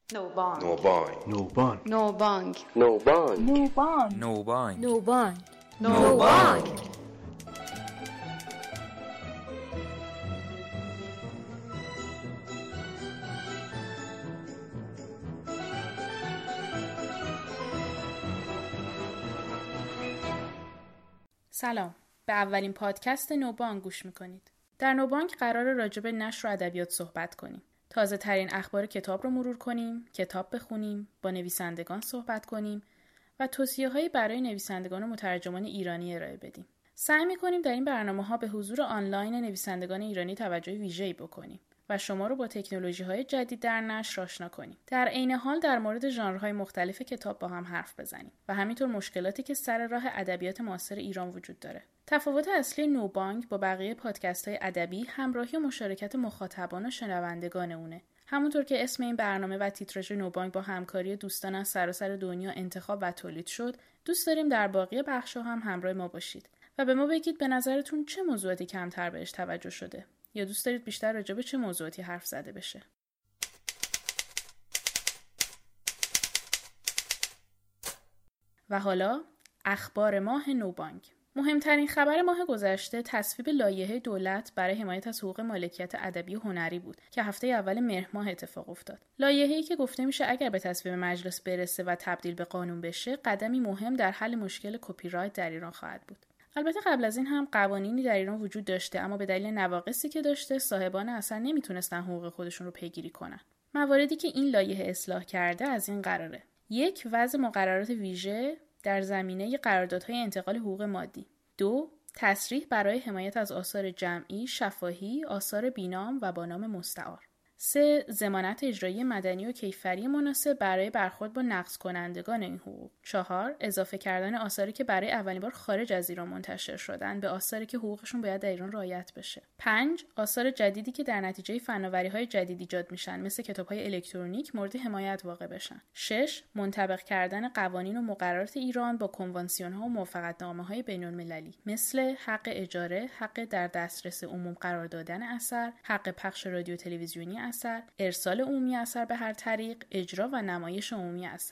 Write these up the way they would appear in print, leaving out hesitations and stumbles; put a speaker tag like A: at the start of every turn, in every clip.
A: نوبانگ.
B: نوبانگ.
C: نوبانگ.
A: نوبانگ.
B: نوبانگ.
D: نوبانگ.
E: نوبانگ.
D: نوبانگ.
A: نوبانگ.
F: سلام، به اولین پادکست نوبانگ گوش میکنید. در نوبانگ قراره راجع به نشر و ادبیات صحبت کنیم. تازه ترین اخبار کتاب رو مرور کنیم، کتاب بخونیم، با نویسندگان صحبت کنیم و توصیه‌هایی برای نویسندگان و مترجمان ایرانی ارائه بدیم. سعی می‌کنیم در این برنامه‌ها به حضور آنلاین نویسندگان ایرانی توجه ویژه‌ای بکنیم و شما رو با تکنولوژی‌های جدید در نشر آشنا کنیم. در عین حال در مورد ژانرهای مختلف کتاب با هم حرف بزنیم و همینطور مشکلاتی که سر راه ادبیات معاصر ایران وجود داره. تفاوت اصلی نوبانگ با بقیه پادکست‌های ادبی همراهی و مشارکت مخاطبان و شنوندگان اونه. همونطور که اسم این برنامه و تیتراژ نوبانگ با همکاری دوستان از سراسر دنیا انتخاب و تولید شد، دوست داریم در باقی بخش‌ها هم همراه ما باشید و به ما بگید به نظرتون چه موضوعاتی کمتر بهش توجه شده یا دوست دارید بیشتر راجع به چه موضوعاتی حرف زده بشه. و حالا اخبار ماه نوبانگ. مهمترین خبر ماه گذشته تصویب لایحه دولت برای حمایت از حقوق مالکیت ادبی و هنری بود که هفته اول مهر ماه اتفاق افتاد. لایحه‌ای که گفته میشه اگر به تصویب مجلس برسه و تبدیل به قانون بشه، قدمی مهم در حل مشکل کپی رایت در ایران خواهد بود. البته قبل از این هم قوانینی در ایران وجود داشته، اما به دلیل نواقصی که داشته صاحبان اثر نمیتونستن حقوق خودشون رو پیگیری کنن. مواردی که این لایحه اصلاح کرده از این قراره: 1. وضع مقررات ویژه در زمینه قراردادهای انتقال حقوق مادی. 2. تصریح برای حمایت از آثار جمعی، شفاهی، آثار بی‌نام و با نام مستعار. 3. ضمانت اجرایی مدنی و کیفری مناسب برای برخورد با نقض کنندگان این حقوق. 4. اضافه کردن آثاری که برای اولین بار خارج از ایران منتشر شدن به آثاری که حقوقشون باید در ایران رعایت بشه. 5. آثار جدیدی که در نتیجه فناوری‌های جدید ایجاد میشن مثل کتاب‌های الکترونیک مورد حمایت واقع بشن. 6. منطبق کردن قوانین و مقررات ایران با کنوانسیون‌ها و موافقتنامه‌های بین‌المللی مثل حق اجاره، حق در دسترس عموم قرار دادن اثر، حق پخش رادیو تلویزیونی اثر، ارسال عمومی اثر به هر طریق، اجرا و نمایش عمومی اثر.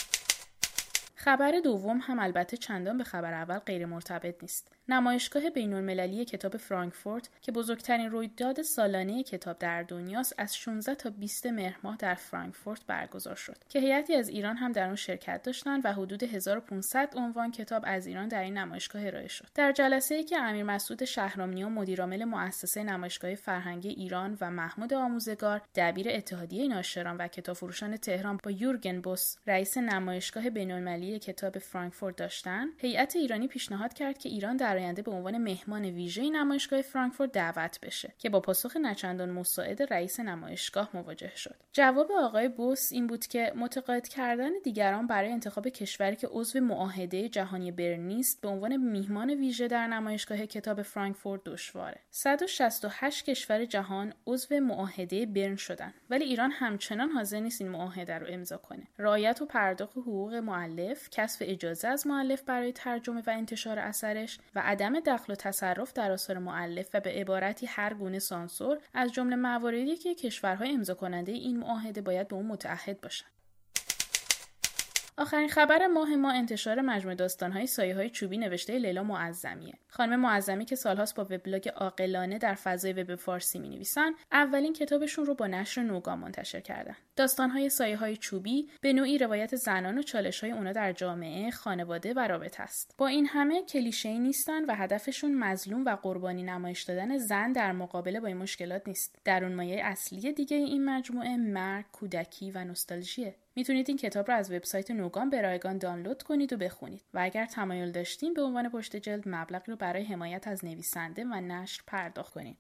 F: خبر دوم هم البته چندان به خبر اول غیر مرتبط نیست. نمایشگاه بین‌المللی کتاب فرانکفورت که بزرگترین رویداد سالانه کتاب در دنیاست، از 16 تا 20 مهر ماه در فرانکفورت برگزار شد که هیئتی از ایران هم در اون شرکت داشتن و حدود 1500 عنوان کتاب از ایران در این نمایشگاه ارائه شد. در جلسه‌ای که امیر مسعود شهرامنیا مدیرعامل مؤسسه نمایشگاه فرهنگی ایران و محمود آموزگار دبیر اتحادیه ناشران و کتابفروشان تهران با یورگن بوس رئیس نمایشگاه بین‌المللی کتاب فرانکفورت داشتن، هیئت ایرانی پیشنهاد کرد که ایران در آینده به عنوان مهمان ویژه نمایشگاه فرانکفورت دعوت بشه که با پاسخ نچندان مساعد رئیس نمایشگاه مواجه شد. جواب آقای بوس این بود که متقاعد کردن دیگران برای انتخاب کشوری که عضو معاهده جهانی برن نیست به عنوان میهمان ویژه در نمایشگاه کتاب فرانکفورت دشواره. 168 کشور جهان عضو معاهده برن شدن، ولی ایران همچنان حاضر نیست این معاهده رو امضا کنه. رعایت و پرداخت حقوق مؤلف، کسب اجازه از مؤلف برای ترجمه و انتشار اثرش و عدم دخل و تصرف در آثار مؤلف و به عبارتی هر گونه سانسور از جمله مواردی که کشورهای امضا کننده این معاهده باید به اون متعهد باشن. آخرین خبر ماه ما انتشار مجموعه داستان‌های سایه‌های چوبی نوشته لیلا معظمیه. خانم معظمی که سالهاست با وبلاگ عاقلانه در فضای وب فارسی می‌نویسن، اولین کتابشون رو با نشر نوگام منتشر کردن. داستان‌های سایه‌های چوبی به نوعی روایت زنان و چالش‌های اونا در جامعه، خانواده و رابطه است. با این همه کلیشه‌ای نیستن و هدفشون مظلوم و قربانی نمایش دادن زن در مقابله با این مشکلات نیست. درونمایه اصلی دیگه این مجموعه مرگ، کودکی و نوستالژیه. میتونید این کتاب رو از وبسایت نوگام به رایگان دانلود کنید و بخونید و اگر تمایل داشتین به عنوان پشت جلد مبلغی رو برای حمایت از نویسنده و نشر پرداخت کنید.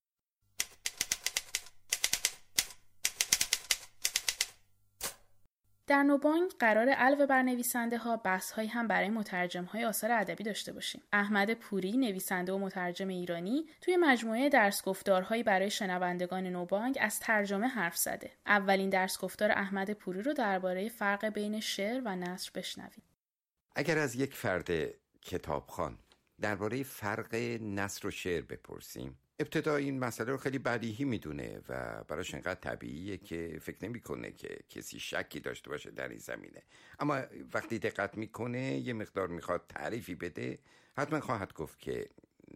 F: در نوبانگ قرار علاوه بر نویسنده ها بحث‌هایی هم برای مترجم‌های آثار ادبی داشته باشیم. احمد پوری، نویسنده و مترجم ایرانی، توی مجموعه درس گفتارهایی برای شنوندگان نوبانگ از ترجمه حرف زده. اولین درس گفتار احمد پوری رو درباره فرق بین شعر و نثر بشنوید.
B: اگر از یک فرد کتابخوان درباره فرق نثر و شعر بپرسیم، ابتدا این مسئله رو خیلی بدیهی میدونه و براش انقدر طبیعیه که فکر نمیکنه که کسی شکی داشته باشه در این زمینه. اما وقتی دقت میکنه، یه مقدار میخواد تعریفی بده، حتما خواهد گفت که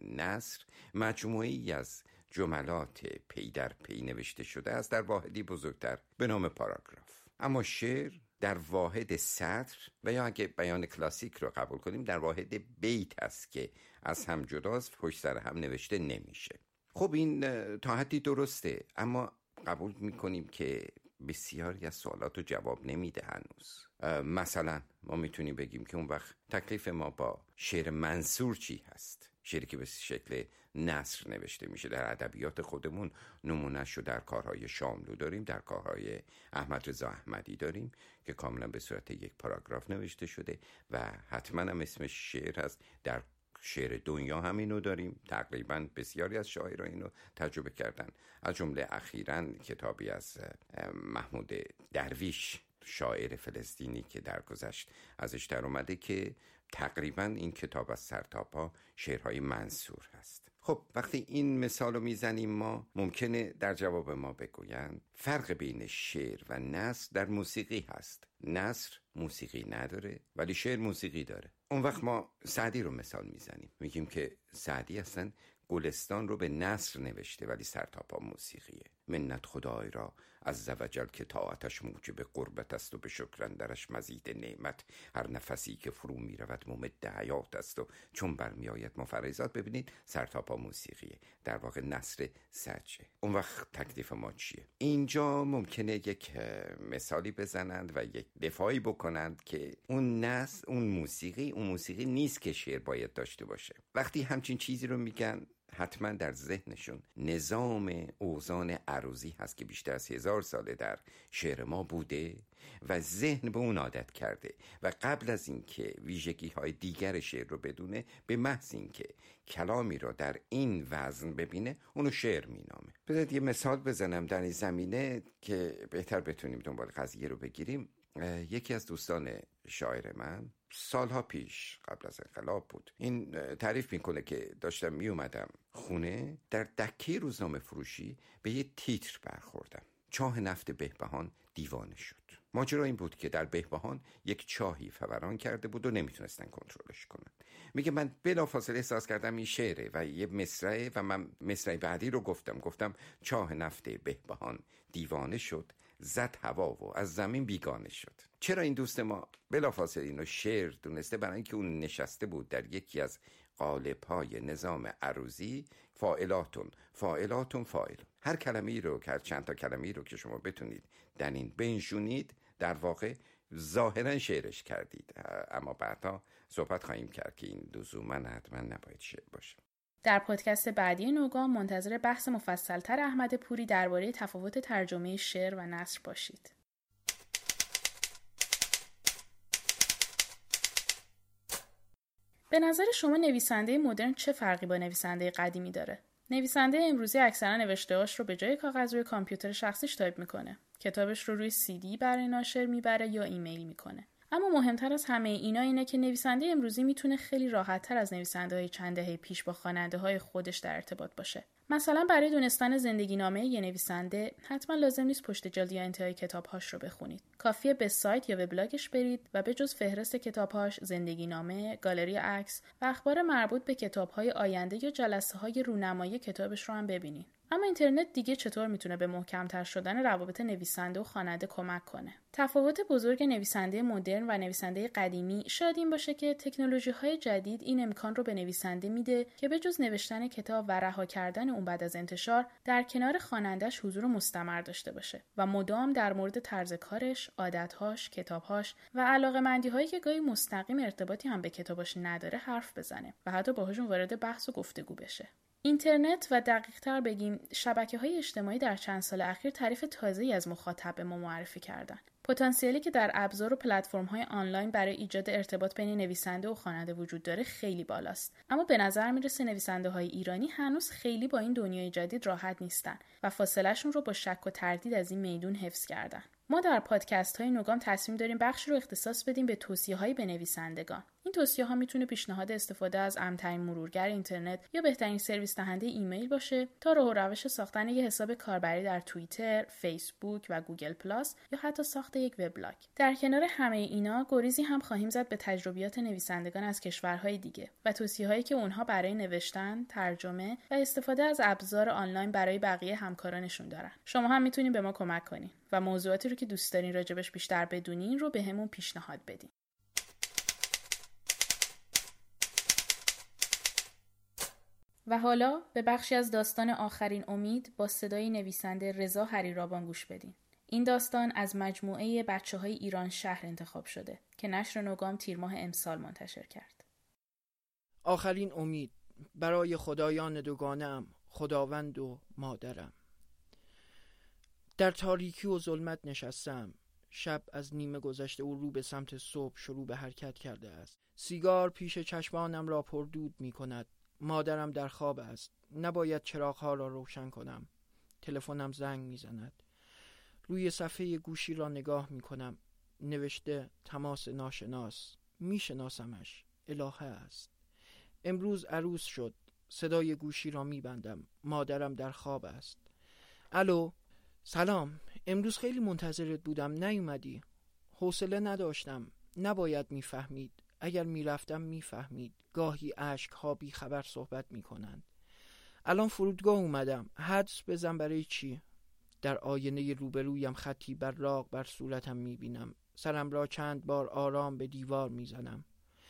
B: نثر مجموعی از جملات پی در پی نوشته شده است در واحدی بزرگتر به نام پاراگراف. اما شعر در واحد سطر و یا اگه بیان کلاسیک رو قبول کنیم در واحد بیت است که از هم جداست، پشت سر هم نوشته نمیشه. خب این تا حدی درسته، اما قبول میکنیم که بسیاری از سوالات رو جواب نمیده هنوز. مثلا ما میتونیم بگیم که اون وقت تکلیف ما با شعر منثور چی هست؟ شعری که به شکل نثر نوشته میشه. در ادبیات خودمون نمونه‌شو در کارهای شاملو داریم، در کارهای احمد رضا احمدی داریم که کاملا به صورت یک پاراگراف نوشته شده و حتما هم اسمش شعر هست. در شعر دنیا همینو داریم، تقریبا بسیاری از شاعران اینو تجربه کردن، از جمله اخیراً کتابی از محمود درویش، شاعر فلسطینی که درگذشت ازش در اومده که تقریبا این کتاب از سر تا پا شعرهای منثور هست. خب وقتی این مثال رو میزنیم ما ممکنه در جواب ما بگویند فرق بین شعر و نثر در موسیقی هست. نثر موسیقی نداره ولی شعر موسیقی داره. اون وقت ما سعدی رو مثال میزنیم، میگیم که سعدی اصلا گلستان رو به نثر نوشته ولی سر تا پا موسیقیه. منت خدای را عزوجل که طاعتش موجب قربت است و به شکر اندرش مزید نعمت. هر نفسی که فرو می رود ممد حیات است و چون برمی آید مفرزات. ببینید سر تا پا موسیقیه، در واقع نثر سجه. اون وقت تکلیف ما چیه؟ اینجا ممکنه یک مثالی بزنند و یک دفاعی بکنند که اون نثر، اون موسیقی نیست که شعر باید داشته باشه. وقتی همچین چیزی رو میگن حتما در ذهنشون نظام اوزان عروضی هست که بیشتر از 1000 ساله در شعر ما بوده و ذهن به اون عادت کرده و قبل از اینکه ویژگی های دیگر شعر رو بدونه، به محض اینکه کلامی رو در این وزن ببینه اونو شعر مینامه. بذارید یه مثال بزنم در این زمینه که بهتر بتونیم دنبال قضیه رو بگیریم. یکی از دوستان شاعر من سالها پیش قبل از انقلاب بود، این تعریف میکنه که داشتم میومدم خونه، در دکه روزنامه فروشی به یه تیتر برخوردم: چاه نفت بهبهان دیوانه شد. ماجرا این بود که در بهبهان یک چاهی فوران کرده بود و نمیتونستن کنترلش کنن. میگه من بلافاصله احساس کردم این شعره و یه مصرعه و من مصرع بعدی رو گفتم چاه نفت بهبهان دیوانه شد، زد هوا و از زمین بیگانه شد. چرا این دوست ما بلافاصله اینو شعر دونسته؟ برای اینکه اون نشسته بود در یکی از قالب‌های نظام عروضی، فاعلاتون هر کلمه‌ای رو که چند تا کلمه‌ای رو که شما بتونید در این بنشونید در واقع ظاهرا شعرش کردید. اما بعدا صحبت خواهیم کرد که این لزوما حتما نباید شعر باشه.
F: در پادکست بعدی نوگام منتظر بحث مفصل‌تر احمد پوری درباره تفاوت ترجمه شعر و نثر باشید. به نظر شما نویسنده مدرن چه فرقی با نویسنده قدیمی داره؟ نویسنده امروزی اکثرا نوشته‌هاش رو به جای کاغذ روی کامپیوتر شخصیش تایپ میکنه. کتابش رو روی CD برای ناشر میبره یا ایمیل میکنه. اما مهمتر از همه اینا اینه که نویسنده امروزی میتونه خیلی راحت‌تر از نویسنده‌های چند دهه پیش با خواننده‌های خودش در ارتباط باشه. مثلا برای دونستن زندگی نامه یه نویسنده حتما لازم نیست پشت جلد یا انتهای کتاب‌هاش رو بخونید. کافیه به سایت یا وبلاگش برید و به جز فهرست کتاب‌هاش، زندگی نامه، گالری عکس و اخبار مربوط به کتاب‌های آینده یا جلسه‌های رونمایی کتابش رو هم ببینید. اما اینترنت دیگه چطور میتونه به محکم‌تر شدن روابط نویسنده و خواننده کمک کنه؟ تفاوت بزرگ نویسنده مدرن و نویسنده قدیمی شاید این باشه که تکنولوژی‌های جدید این امکان رو به نویسنده میده که به جز نوشتن کتاب و رها کردن اون بعد از انتشار، در کنار خواننده‌اش حضور مستمر داشته باشه و مدام در مورد طرز کارش، عادت‌هاش، کتاب‌هاش و علاقه‌مندی‌هایی که گاهی مستقیم ارتباطی هم به کتاباش نداره حرف بزنه و حتی باهاشون وارد بحث و گفتگو بشه. اینترنت و دقیق‌تر بگیم شبکه‌های اجتماعی در چند سال اخیر تعریف تازه‌ای از مخاطب به ما معرفی کردن. پتانسیلی که در ابزار و پلتفرم‌های آنلاین برای ایجاد ارتباط بین نویسنده و خواننده وجود داره خیلی بالاست. اما به نظر میرسه نویسنده‌های ایرانی هنوز خیلی با این دنیای جدید راحت نیستن و فاصله‌شون رو با شک و تردید از این میدون حفظ کردن. ما در پادکست‌های نوگام تصمیم داریم بخش رو اختصاص بدیم به توصیه‌هایی به نویسندگان. این این توصیه ها میتونه پیشنهاد استفاده از امن‌ترین مرورگر اینترنت یا بهترین سرویس دهنده ایمیل باشه تا راه و روش ساختن یک حساب کاربری در توییتر، فیسبوک و گوگل پلاس یا حتی ساخت یک وبلاگ. در کنار همه اینا گریزی هم خواهیم زد به تجربیات نویسندگان از کشورهای دیگه و توصیه‌هایی که اونها برای نوشتن، ترجمه و استفاده از ابزار آنلاین برای بقیه همکارانشون دارن. شما هم میتونین به ما کمک کنین و موضوعاتی رو که دوست دارین راجبش بیشتر بدونین رو بهمون پیشنهاد بدین. و حالا به بخشی از داستان آخرین امید با صدای نویسنده رضا هریرابان گوش بدین. این داستان از مجموعه بچه‌های ایران شهر انتخاب شده که نشر نوگام تیر ماه امسال منتشر کرد.
C: آخرین امید برای خدایان دوگانه‌ام، خداوند و مادرم. در تاریکی و ظلمت نشستم. شب از نیمه گذشته و رو به سمت صبح شروع به حرکت کرده است. سیگار پیش چشمانم را پردود می کند. مادرم در خواب است. نباید چراغ‌ها را روشن کنم. تلفنم زنگ می زند. روی صفحه گوشی را نگاه می کنم. نوشته تماس ناشناس. می شناسمش. الهه است. امروز عروس شد. صدای گوشی را می بندم. مادرم در خواب است. الو، سلام. امروز خیلی منتظرت بودم، نیومدی. حوصله نداشتم. نباید میفهمید. اگر میرفتم میفهمید. گاهی اشک‌ها بی خبر صحبت میکنند. الان فرودگاه اومدم. حدس بزن برای چی؟ در آینه روبرویم خطی براق بر صورتم میبینم. سرم را چند بار آرام به دیوار میزنم.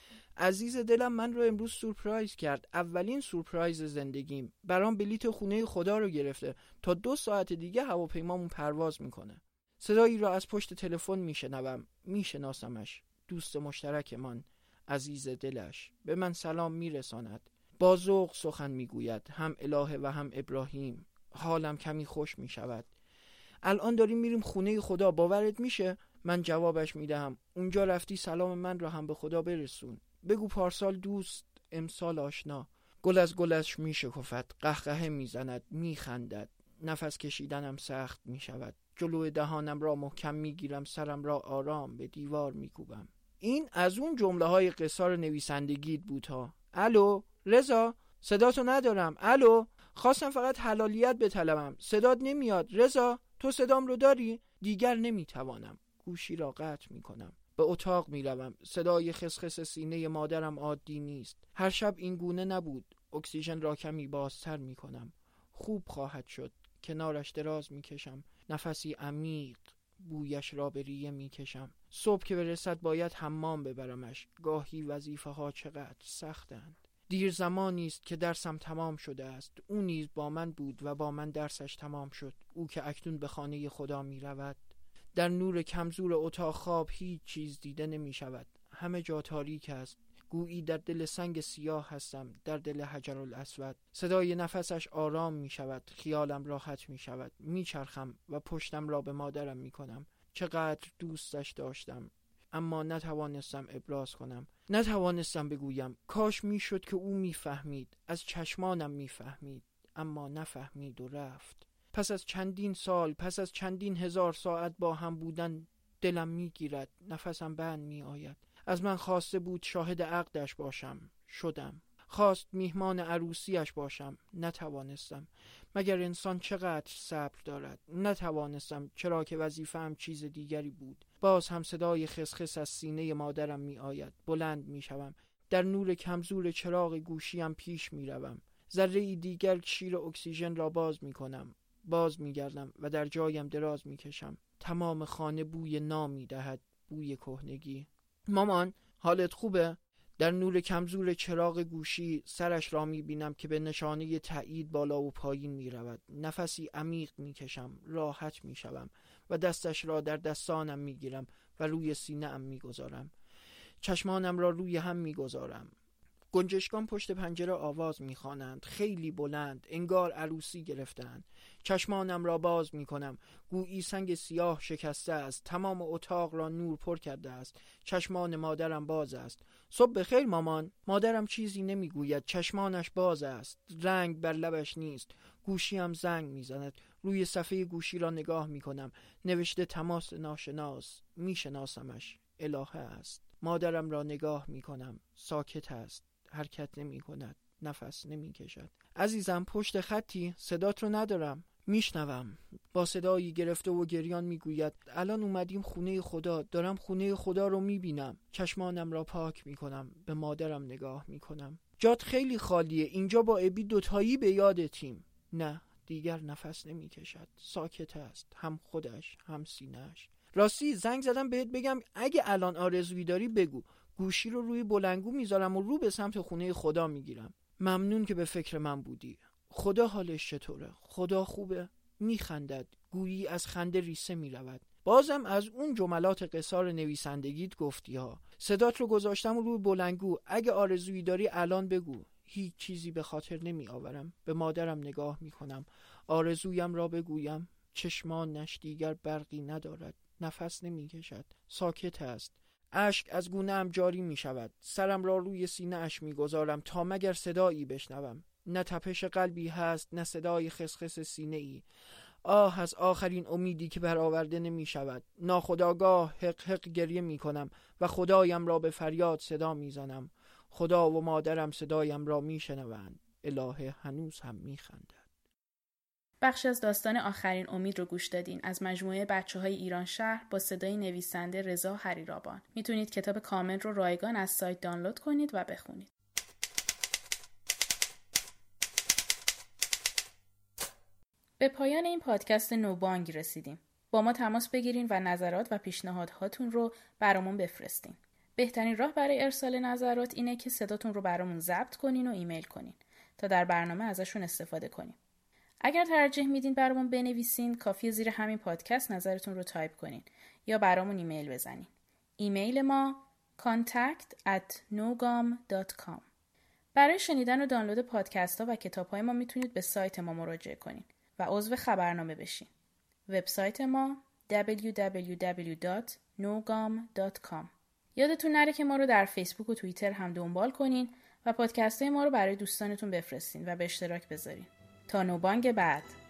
C: عزیز دلم من رو امروز سورپرایز کرد. اولین سورپرایز زندگیم. برام بلیت خونه خدا رو گرفته. تا 2 ساعت دیگه هواپیمامون پرواز میکنه. صدایی را از پشت تلفن میشنوم. میشناسمش. دوست مشترکمان، عزیز دلش. به من سلام میرساند. با ذوق سخن میگوید. هم الهه و هم ابراهیم. حالم کمی خوش میشود. الان داریم میریم خونه خدا، باورت میشه؟ من جوابش میدهم. اونجا رفتی سلام من را هم به خدا برسون. بگو پارسال دوست، امسال آشنا. گل از گلش میشکفد. قهقهه میزند. میخندد. نفس کشیدنم سخت میشود. جلوی دهانم را محکم میگیرم. سرم را آرام به دیوار میکوبم. این از اون جمله های قصار نویسندگیت بود ها. الو رضا، صداتو ندارم. الو، خواستم فقط حلالیت بطلبم. صدات نمیاد. رضا، تو صدام رو داری؟ دیگر نمیتوانم. گوشی را قطع میکنم. به اتاق میروم. صدای خسخس سینه مادرم عادی نیست. هر شب این گونه نبود. اکسیژن را کمی بازتر میکنم. خوب خواهد شد. کنارش دراز میکشم. نفسی عمیق. بویش را به ریه میکشم. صبح که برسد باید حمام ببرمش. گاهی وظیفه ها چقدر سختند. دیر زمانی است که درسم تمام شده است. او نیز با من بود و با من درسش تمام شد. او که اکنون به خانه خدا می رود. در نور کمزور اتاق خواب هیچ چیز دیده نمی شود. همه جا تاریک است. گویی در دل سنگ سیاه هستم. در دل حجرالاسود. صدای نفسش آرام می شود. خیالم راحت می شود. می چرخم و پشتم را به مادرم می کنم. چقدر دوستش داشتم. اما نتوانستم ابراز کنم. نتوانستم بگویم. کاش میشد که او میفهمید. از چشمانم میفهمید. اما نفهمید و رفت. پس از چندین سال، پس از چندین هزار ساعت با هم بودن دلم میگیرد. نفسم بند میآید. از من خواسته بود شاهد عقدش باشم. شدم. خواست میهمان عروسیش باشم. نتوانستم. مگر انسان چقدر صبر دارد؟ نتوانستم، چرا که وظیفه‌ام چیز دیگری بود. باز هم صدای خسخس از سینه مادرم می آید. بلند می شوم. در نور کمزور چراغ گوشیم پیش می روم. ذره دیگر شیر اکسیژن را باز می کنم. باز می گردم و در جایم دراز می کشم. تمام خانه بوی نام می دهد. بوی کهنگی. مامان، حالت خوبه؟ در نور کمزور چراغ گوشی سرش را می بینم که به نشانه تایید بالا و پایین می رود. نفسی عمیق می کشم. راحت می شوم و دستش را در دستانم می گیرم و روی سینه ام می گذارم. چشمانم را روی هم می گذارم. گنجشکان پشت پنجره آواز می خوانند. خیلی بلند. انگار عروسی گرفتند. چشمانم را باز می کنم. گویی سنگ سیاه شکسته است. تمام اتاق را نور پر کرده است. چشمان مادرم باز است. صبح بخیر مامان. مادرم چیزی نمی گوید. چشمانش باز است. رنگ بر لبش نیست. گوشیم زنگ می زند. روی صفحه گوشی را نگاه می کنم. نوشته تماس ناشناس. می شناسمش. الهه است. مادرم را نگاه می کنم. ساکت است. حرکت نمی کند. نفس نمی کشد. عزیزم پشت خطی؟ صدات رو ندارم. میشنوم. با صدایی گرفته و گریان میگوید الان اومدیم خونه خدا. دارم خونه خدا رو میبینم. چشمانم را پاک میکنم. به مادرم نگاه میکنم. جات خیلی خالیه. اینجا با ابی دوتایی به یادتیم. نه، دیگر نفس نمیکشد. ساکت است. هم خودش هم سینه‌اش. راستی زنگ زدم بهت بگم اگه الان آرزویی داری بگو. گوشی رو روی بلندگو میذارم و رو به سمت خونه خدا میگیرم. ممنون که به فکر من بودی. خدا حالش چطوره؟ خدا خوبه؟ میخندد. گویی از خنده ریسه میرود. بازم از اون جملات قصار نویسندگیت گفتی ها. صدات رو گذاشتم روی بلندگو. اگه آرزویی داری الان بگو. هیچ چیزی به خاطر نمی آورم. به مادرم نگاه میکنم. آرزویم را بگویم. چشمانش دیگر برقی ندارد. نفس نمی کشد. ساکت است. اشک از گونه‌ام جاری می شود. سرم را روی سینه اش می گذارم تا مگر صدایی بشنوم. نه تپش قلبی هست، نه صدای خسخس سینه ای. آه از آخرین امیدی که برآورده نمی شود. ناخودآگاه حق حق گریه می کنم و خدایم را به فریاد صدا می زنم. خدا و مادرم صدایم را می شنوند. الهه هنوز هم می خندد.
F: بخش از داستان آخرین امید رو گوش دادین از مجموعه بچه‌های ایران شهر با صدای نویسنده رضا حریرآبان. میتونید کتاب کامل رو رایگان از سایت دانلود کنید و بخونید. به پایان این پادکست نوبانگ رسیدیم. با ما تماس بگیرین و نظرات و پیشنهادهاتون رو برامون بفرستین. بهترین راه برای ارسال نظرات اینه که صداتون رو برامون ضبط کنین و ایمیل کنین تا در برنامه ازشون استفاده کنیم. اگر ترجیح میدین برامون بنویسین، کافیه زیر همین پادکست نظرتون رو تایپ کنین یا برامون ایمیل بزنین. ایمیل ما contact@nogam.com. برای شنیدن و دانلود پادکست ها و کتاب های ما میتونید به سایت ما مراجعه کنین و عضو خبرنامه بشین. وبسایت ما www.nogam.com. یادتون نره که ما رو در فیسبوک و توییتر هم دنبال کنین و پادکست های ما رو برای دوستانتون بفرستین و به اشتراک بذارین. تا نوبانگ بعد.